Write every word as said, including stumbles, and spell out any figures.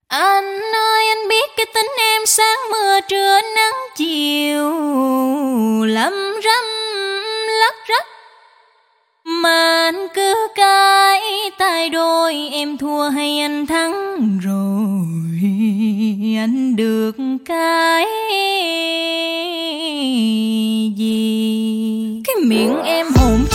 Anh ơi anh biết cái tính em sáng mưa trưa nắng chiều lăm răm lắc rắc, mà anh cứ cái tay đôi em thua hay anh thắng rồi anh được cái gì? Cái miệng em hồn